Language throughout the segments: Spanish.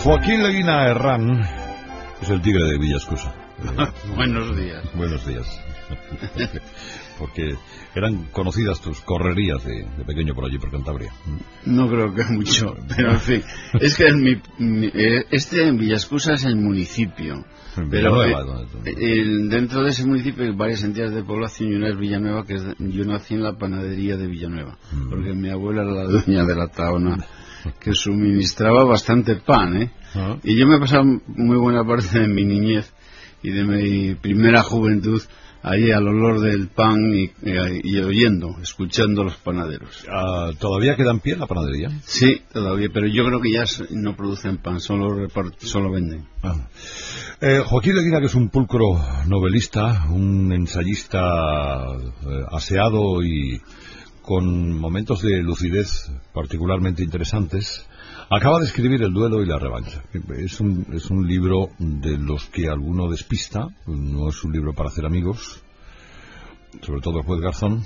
Joaquín Leguina Herrán es el tigre de Villaescusa. Buenos días. Buenos días. Porque eran conocidas tus correrías de pequeño por allí, por Cantabria. No creo que mucho, pero en fin. Es que en Villaescusa es el municipio. Pero dentro de ese municipio hay varias entidades de población y una es Villanueva, que yo nací en la panadería de Villanueva, porque mi abuela era la dueña de la taona, que suministraba bastante pan, ¿eh? Y yo me he pasado muy buena parte de mi niñez y de mi primera juventud ahí al olor del pan y oyendo, escuchando a los panaderos. ¿Todavía queda en pie la panadería? Sí, todavía, pero yo creo que ya no producen pan, solo venden. Joaquín Leguina, que es un pulcro novelista, un ensayista aseado y con momentos de lucidez particularmente interesantes, acaba de escribir El duelo y la revancha. Es un libro de los que alguno despista, no es un libro para hacer amigos, sobre todo el juez Garzón,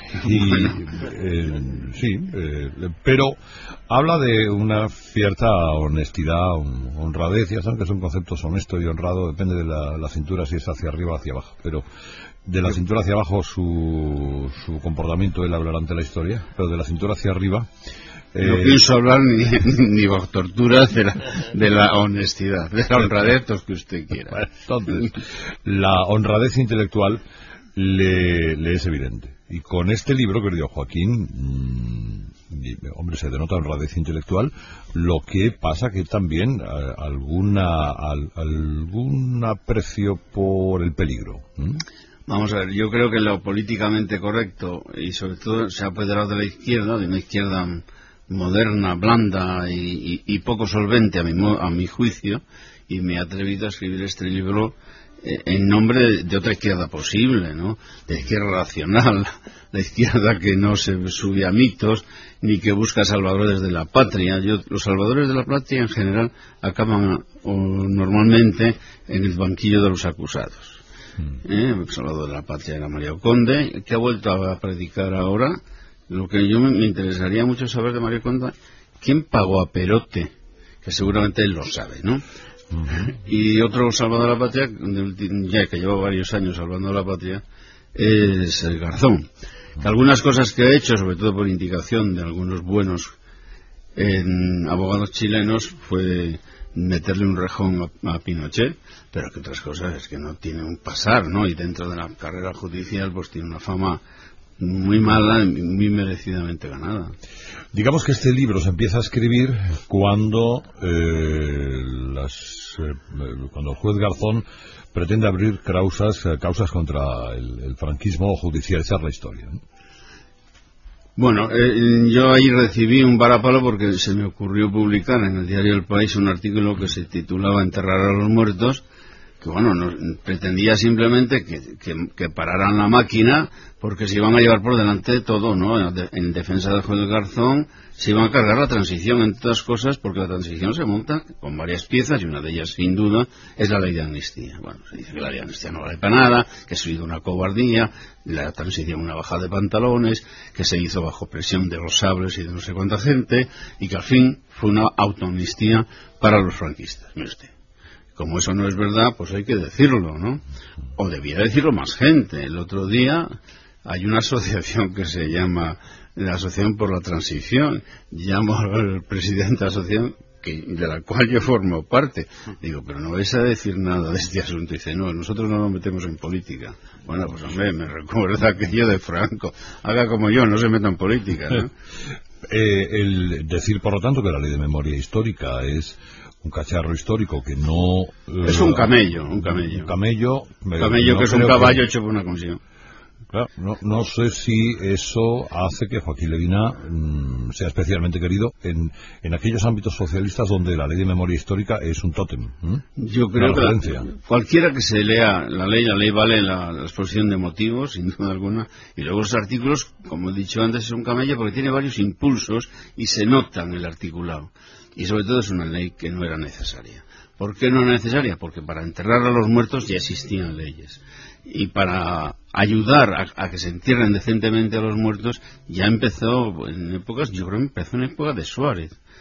pero habla de una cierta honestidad, honradez. Ya saben que son conceptos honesto y honrado, depende de la cintura, si es hacia arriba o hacia abajo, pero de la cintura hacia abajo su comportamiento él hablará ante la historia, pero de la cintura hacia arriba no pienso hablar ni bajo torturas de la honestidad, de la honradez, que usted quiera. Entonces, la honradez intelectual le es evidente. Y con este libro, querido Joaquín, hombre, se denota honradez intelectual. Lo que pasa que también algún aprecio por el peligro. Vamos a ver, yo creo que lo políticamente correcto, y sobre todo se ha apoderado de una izquierda moderna, blanda y poco solvente a mi juicio, y me he atrevido a escribir este libro en nombre de otra izquierda posible, ¿no? De la izquierda racional, la izquierda que no se sube a mitos ni que busca salvadores de la patria. Los salvadores de la patria en general acaban normalmente en el banquillo de los acusados. El salvador de la patria era Mario Conde, que ha vuelto a predicar ahora. Lo que yo me interesaría mucho saber de Mario Conde, ¿quién pagó a Perote? Que seguramente él lo sabe, ¿no? Y otro salvador de la patria, ya que lleva varios años salvando la patria, es el Garzón. Que algunas cosas que ha hecho, sobre todo por indicación de algunos buenos abogados chilenos, fue meterle un rejón a Pinochet, pero que otras cosas es que no tiene un pasar, ¿no? Y dentro de la carrera judicial pues tiene una fama muy mala y muy merecidamente ganada. Digamos que este libro se empieza a escribir cuando cuando el juez Garzón pretende abrir causas contra el franquismo o judicializar la historia, ¿no? Bueno, yo ahí recibí un varapalo porque se me ocurrió publicar en el diario El País un artículo que se titulaba Enterrar a los muertos, que bueno, pretendía simplemente que pararan la máquina porque se iban a llevar por delante todo, ¿no? En defensa del juez Garzón se iban a cargar la transición, entre otras cosas, porque la transición se monta con varias piezas y una de ellas, sin duda, es la ley de amnistía. Bueno, se dice que la ley de amnistía no vale para nada, que ha sido una cobardía, la transición una bajada de pantalones, que se hizo bajo presión de los sables y de no sé cuánta gente, y que al fin fue una autoamnistía para los franquistas. Mire usted. Como eso no es verdad, pues hay que decirlo, ¿no? O debía decirlo más gente. El otro día hay una asociación que se llama la Asociación por la Transición. Llamo al presidente de la asociación, de la cual yo formo parte. Digo, pero no vais a decir nada de este asunto. Dice, no, nosotros no nos metemos en política. Bueno, pues hombre, me recuerda aquello de Franco. Haga como yo, no se meta en política, ¿no? El decir, por lo tanto, que la ley de memoria histórica es un cacharro histórico que no... es un camello. Un camello que es un caballo hecho por una comisión. Claro, no sé si eso hace que Joaquín Leguina sea especialmente querido en aquellos ámbitos socialistas donde la ley de memoria histórica es un tótem. Yo creo que cualquiera que se lea la ley vale la exposición de motivos, sin duda alguna, y luego los artículos, como he dicho antes, es un camello porque tiene varios impulsos y se nota en el articulado. Y sobre todo es una ley que no era necesaria. ¿Por qué no era necesaria? Porque para enterrar a los muertos ya existían leyes. Y para ayudar a que se entierren decentemente a los muertos ya empezó en épocas, yo creo que empezó en época de Suárez.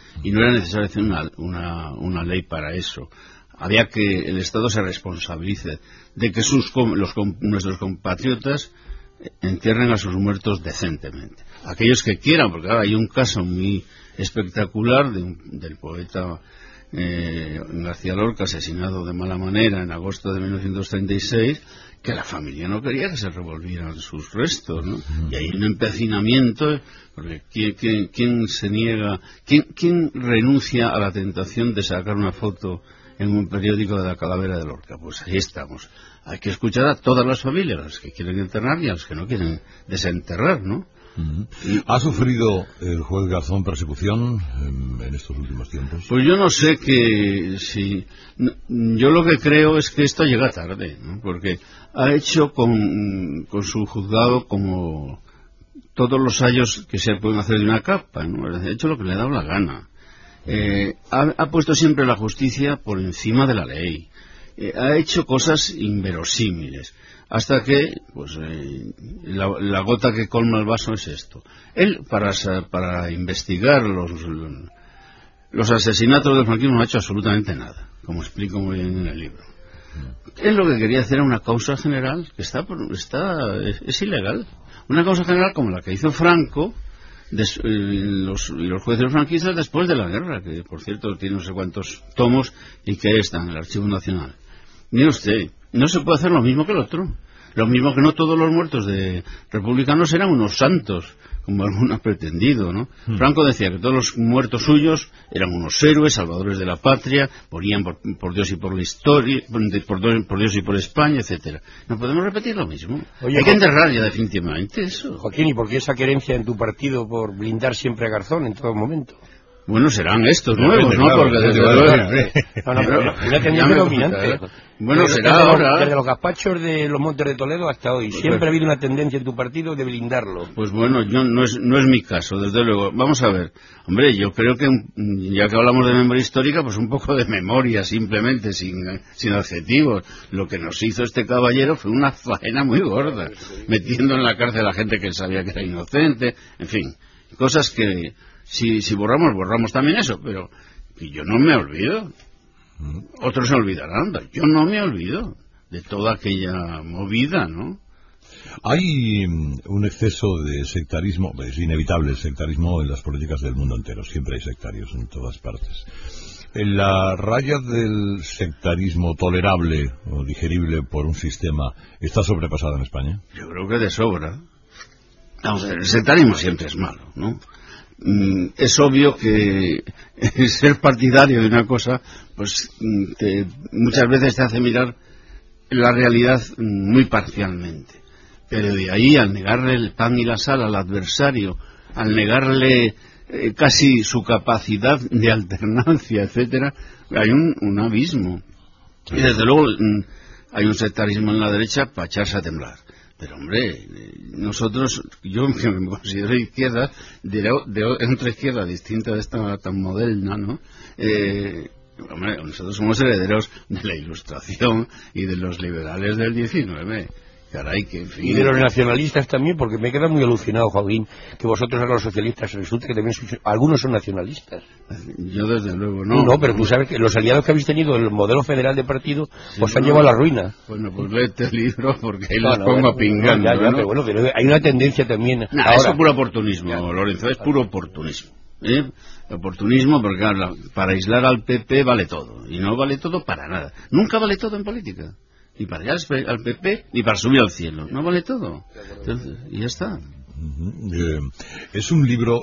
y no era necesario hacer una ley para eso. Había que el Estado se responsabilice de que nuestros compatriotas entierren a sus muertos decentemente. Aquellos que quieran, porque ahora hay un caso muy espectacular del poeta García Lorca, asesinado de mala manera en agosto de 1936, que la familia no quería que se revolvieran sus restos, ¿no? Y hay un empecinamiento, porque ¿quién se niega, quién renuncia a la tentación de sacar una foto en un periódico de la calavera de Lorca? Pues ahí estamos. Hay que escuchar a todas las familias, a las que quieren enterrar y a las que no quieren desenterrar, ¿no? ¿Ha sufrido el juez Garzón persecución en estos últimos tiempos? Pues yo no sé si... Yo lo que creo es que esto llega tarde, ¿no? Porque ha hecho con su juzgado como todos los años que se pueden hacer de una capa, ¿no? Ha hecho lo que le ha dado la gana. Ha puesto siempre la justicia por encima de la ley. Ha hecho cosas inverosímiles. Hasta que, pues, la gota que colma el vaso es esto. Él, para investigar los asesinatos del franquismo, no ha hecho absolutamente nada, como explico muy bien en el libro. Él lo que quería hacer era una causa general, que es ilegal. Una causa general como la que hizo Franco, los jueces franquistas después de la guerra, que por cierto tiene no sé cuántos tomos y que está en el Archivo Nacional. Mire usted, no se puede hacer lo mismo que el otro. Lo mismo que no todos los muertos de republicanos eran unos santos, como alguno ha pretendido, ¿no? Franco decía que todos los muertos suyos eran unos héroes, salvadores de la patria, morían por Dios y por la historia, por Dios y por España, etcétera. No podemos repetir lo mismo. Oye, hay que enterrar ya definitivamente eso. Joaquín, ¿y por qué esa querencia en tu partido por blindar siempre a Garzón en todo momento? Bueno, serán estos nuevos, ¿no? Claro, porque desde luego... Una tendencia dominante. Bueno, será ahora... Desde los gazpachos de los Montes de Toledo hasta hoy. Siempre ha habido una tendencia en tu partido de blindarlo. Pues bueno, no es mi caso, desde luego. Vamos a ver. Hombre, yo creo que, ya que hablamos de memoria histórica, pues un poco de memoria, simplemente, sin adjetivos. Lo que nos hizo este caballero fue una faena muy gorda. Metiendo en la cárcel a gente que él sabía que era inocente. En fin, cosas que... Si borramos también eso, pero yo no me olvido. Otros se olvidarán, pero yo no me olvido de toda aquella movida, ¿no? Hay un exceso de sectarismo, es inevitable el sectarismo en las políticas del mundo entero, siempre hay sectarios en todas partes. En la raya del sectarismo tolerable o digerible por un sistema, ¿está sobrepasada en España? Yo creo que de sobra. Vamos a ver, el sectarismo siempre es malo, ¿no? Es obvio que ser partidario de una cosa pues muchas veces te hace mirar la realidad muy parcialmente, pero de ahí al negarle el pan y la sal al adversario, al negarle casi su capacidad de alternancia, etcétera, hay un abismo. Y desde luego hay un sectarismo en la derecha para echarse a temblar. Pero hombre, nosotros, yo que me considero izquierda, de otra izquierda distinta de esta tan moderna, ¿no? Hombre, nosotros somos herederos de la Ilustración y de los liberales del 19. Caray, que en fin. Y de los nacionalistas también, porque me queda muy alucinado, Joaquín, que vosotros ahora los socialistas resulta que también algunos son nacionalistas. Yo desde luego no. No, pero tú sabes que los aliados que habéis tenido en el modelo federal de partido os han llevado a la ruina. Bueno, pues léete el libro porque ahí los pongo a pingar. Pero bueno, pero hay una tendencia también. Ahora, eso es puro oportunismo, Lorenzo, es puro oportunismo. Oportunismo porque claro, para aislar al PP vale todo, y no vale todo para nada. Nunca vale todo en política. Ni para allá al PP, ni para subir al cielo. No vale todo. Entonces, y ya está. Es un libro,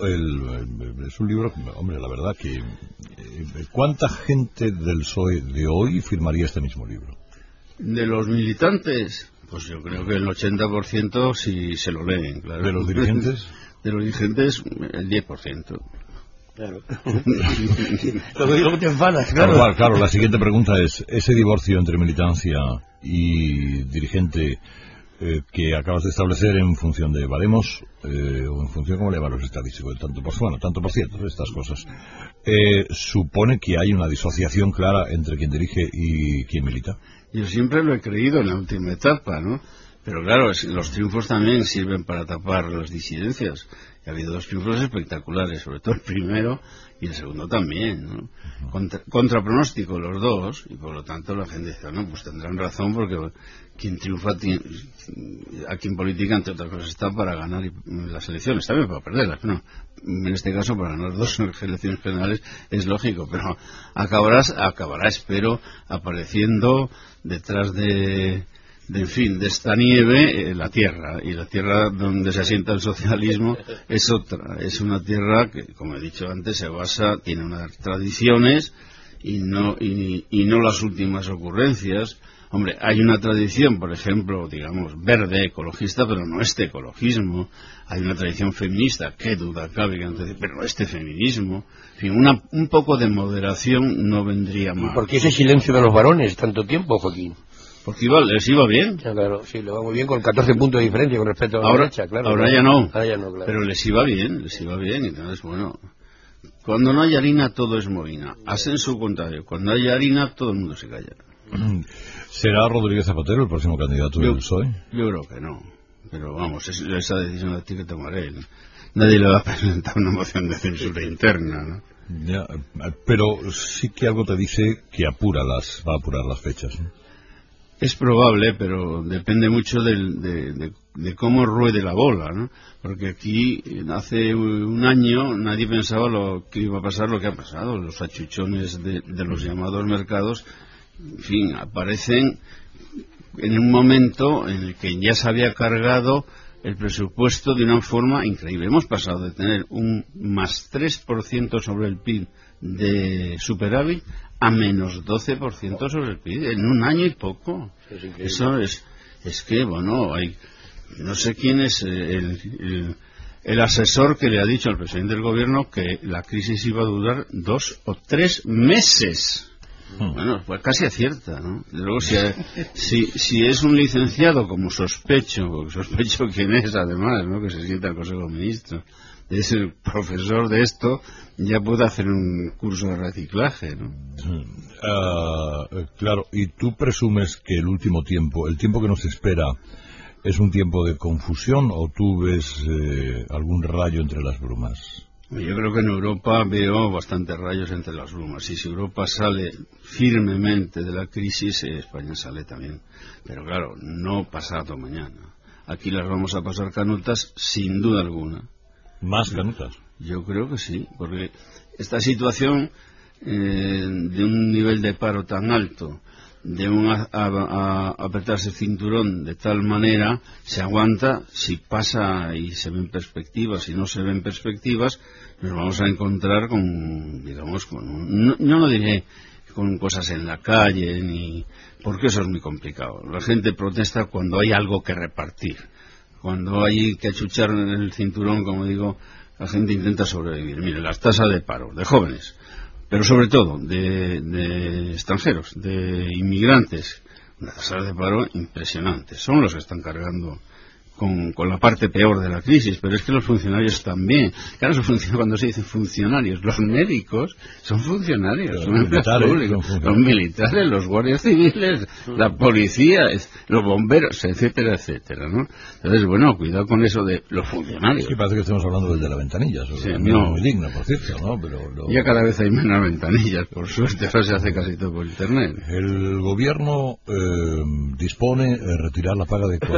hombre, la verdad que... ¿cuánta gente del PSOE de hoy firmaría este mismo libro? De los militantes, pues yo creo que el 80% si se lo leen, claro. ¿De los dirigentes? De los dirigentes, el 10%. Claro. Lo que digo que te enfadas, claro. Claro, la siguiente pregunta es, ese divorcio entre militancia y dirigente que acabas de establecer en función de baremos, o en función, ¿cómo le llaman los estadísticos? Tanto por ciento de estas cosas, supone que hay una disociación clara entre quien dirige y quien milita. Yo siempre lo he creído en la última etapa, ¿no? Pero claro, los triunfos también sirven para tapar las disidencias. Y ha habido 2 triunfos espectaculares, sobre todo el primero y el segundo también, ¿no? Contra pronóstico los 2, y por lo tanto la gente dice, no, pues tendrán razón, porque quien triunfa aquí en política, entre otras cosas, está para ganar las elecciones, también para perderlas, no. En este caso, para ganar 2 elecciones generales es lógico, pero acabará, espero, apareciendo detrás de esta nieve, la tierra, y la tierra donde se asienta el socialismo es otra, es una tierra que, como he dicho antes, tiene unas tradiciones y no las últimas ocurrencias. Hombre, hay una tradición, por ejemplo, digamos, verde, ecologista, pero no este ecologismo. Hay una tradición feminista, qué duda cabe, pero no este feminismo. En fin, un poco de moderación no vendría mal. ¿Por qué ese silencio de los varones tanto tiempo, Joaquín? Porque les iba bien. Ya, claro, sí, le va muy bien, con 14 puntos de diferencia con respecto a la derecha, claro. Ahora ya no. Ahora ya no, claro. Pero les iba bien. Entonces, bueno, cuando no hay harina, todo es mohina. Hacen su contrario. Cuando hay harina, todo el mundo se calla. ¿Será Rodríguez Zapatero el próximo candidato del PSOE? Yo creo que no. Pero vamos, esa decisión la tiene que tomar él. Nadie le va a presentar una moción de censura interna, ¿no? Ya, pero sí que algo te dice que va a apurar las fechas, ¿no? Es probable, pero depende mucho de cómo ruede la bola, ¿no? Porque aquí, hace un año, nadie pensaba que iba a pasar lo que ha pasado. Los achuchones de los llamados mercados, en fin, aparecen en un momento en el que ya se había cargado el presupuesto de una forma increíble. Hemos pasado de tener un más 3% sobre el PIB de superávit a menos 12% sobre el PIB en un año y poco. Eso es que, bueno, no sé quién es el asesor que le ha dicho al presidente del gobierno que la crisis iba a durar 2 o 3 meses. Bueno, pues casi acierta, ¿no? Luego, si es un licenciado, como sospecho quién es, además, ¿no? Que se sienta el Consejo de Ministros, es el profesor de esto, ya puede hacer un curso de reciclaje, ¿no? Claro, y tú presumes que el último tiempo, el tiempo que nos espera, es un tiempo de confusión, o tú ves algún rayo entre las brumas. Yo creo que en Europa veo bastantes rayos entre las brumas, y si Europa sale firmemente de la crisis, España sale también. Pero claro, no pasado mañana. Aquí las vamos a pasar canutas sin duda alguna. ¿Más canutas? Yo creo que sí, porque esta situación de un nivel de paro tan alto, de apretarse el cinturón de tal manera, se aguanta. Si pasa y se ven perspectivas, si no se ven perspectivas, nos vamos a encontrar con, digamos, no diré con cosas en la calle, porque eso es muy complicado. La gente protesta cuando hay algo que repartir. Cuando hay que achuchar en el cinturón, como digo, la gente intenta sobrevivir. Mire, las tasas de paro de jóvenes, pero sobre todo de extranjeros, de inmigrantes, unas tasas de paro impresionantes. Son los que están cargando con la parte peor de la crisis, pero es que los funcionarios también. Claro, cuando se dice funcionarios, los médicos son funcionarios, son empleados públicos, los militares, los guardias civiles, la policía, los bomberos, etcétera, etcétera, ¿no? Entonces, bueno, cuidado con eso de los funcionarios. Es que parece que estamos hablando del de la ventanilla, sí, no muy digno, por cierto, ¿no? Pero ya cada vez hay menos ventanillas, por suerte, ahora se hace casi todo por internet. El gobierno dispone de retirar la paga de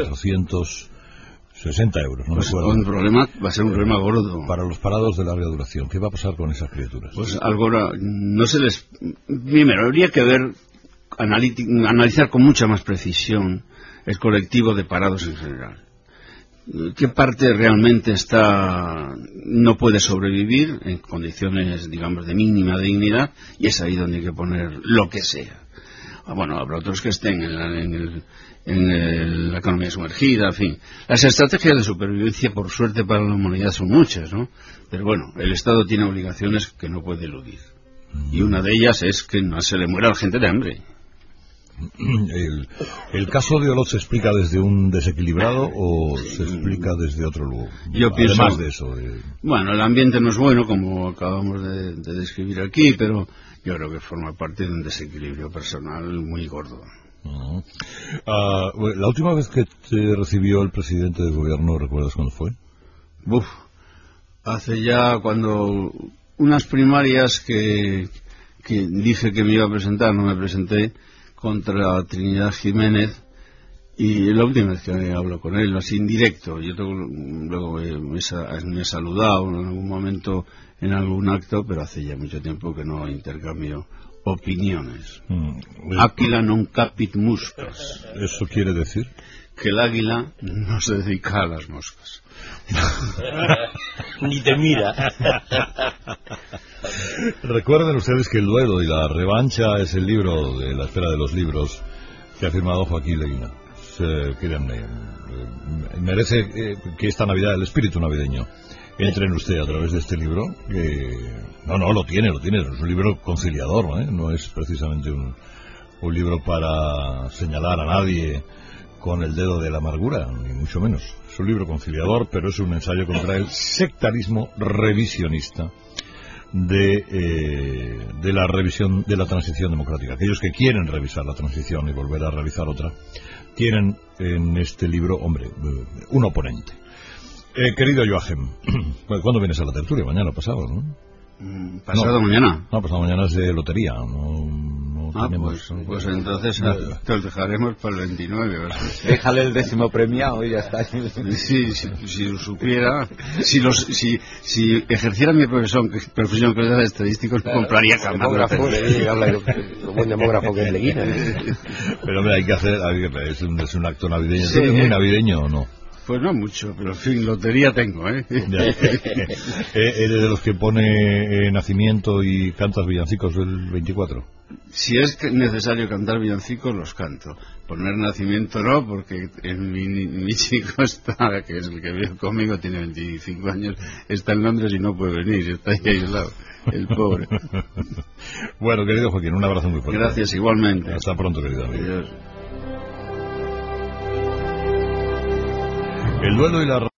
460 euros, ¿no? Pues va a ser un problema gordo. Para los parados de larga duración. ¿Qué va a pasar con esas criaturas? Pues algo no se les... Primero, habría que analizar con mucha más precisión el colectivo de parados en general. ¿Qué parte realmente no puede sobrevivir en condiciones, digamos, de mínima dignidad? Y es ahí donde hay que poner lo que sea. Bueno, habrá otros que estén en la economía sumergida, en fin. Las estrategias de supervivencia, por suerte para la humanidad, son muchas, ¿no? Pero bueno, el Estado tiene obligaciones que no puede eludir. Y una de ellas es que no se le muera a la gente de hambre. ¿El caso de Olot se explica desde un desequilibrado o se explica desde otro lugar? Yo pienso, además de eso. Bueno, el ambiente no es bueno, como acabamos de describir aquí, pero yo creo que forma parte de un desequilibrio personal muy gordo. La última vez que te recibió el presidente del gobierno, ¿recuerdas cuándo fue? Hace ya cuando unas primarias que dije que me iba a presentar, no me presenté, contra Trinidad Jiménez, y la última vez que hablo con él, así en directo. Yo luego me he saludado en algún momento en algún acto, pero hace ya mucho tiempo que no intercambio opiniones. Aquila non capit muscas. ¿Eso quiere decir? Que el águila no se dedica a las moscas. Ni te mira. Recuerden ustedes que El duelo y la revancha es el libro de la esfera de los libros que ha firmado Joaquín Leguina. Créanme, merece que esta Navidad, el espíritu navideño, entre en usted a través de este libro. No, lo tiene, es un libro conciliador, no es precisamente un libro para señalar a nadie con el dedo de la amargura, ni mucho menos. Es un libro conciliador, pero es un ensayo contra el sectarismo revisionista de la revisión de la transición democrática. Aquellos que quieren revisar la transición y volver a realizar otra, tienen en este libro, un oponente. Querido Joachim, ¿cuándo vienes a la tertulia? Mañana pasado, ¿no? Pasado mañana. No, pasado mañana es de lotería. No tenemos, pues entonces te lo dejaremos para el 29. ¿verdad? Déjale el 10º premiado y ya está. Sí, si lo supiera, si ejerciera mi profesión que es de estadísticos, compraría cámaras. Lo buen demógrafo que es Leguina. Pero hombre, hay que hacer, es un acto navideño. Sí. ¿Es muy navideño o no? Pues no mucho, pero en fin, lotería tengo, ¿eh? ¿Eres de los que pone nacimiento y cantas villancicos el 24? Si es necesario cantar villancicos, los canto. Poner nacimiento no, porque mi chico está, que es el que vive conmigo, tiene 25 años, está en Londres y no puede venir, está ahí aislado, el pobre. Bueno, querido Joaquín, un abrazo muy fuerte. Gracias, igualmente. Hasta pronto, querido amigo. Adiós. El duelo y la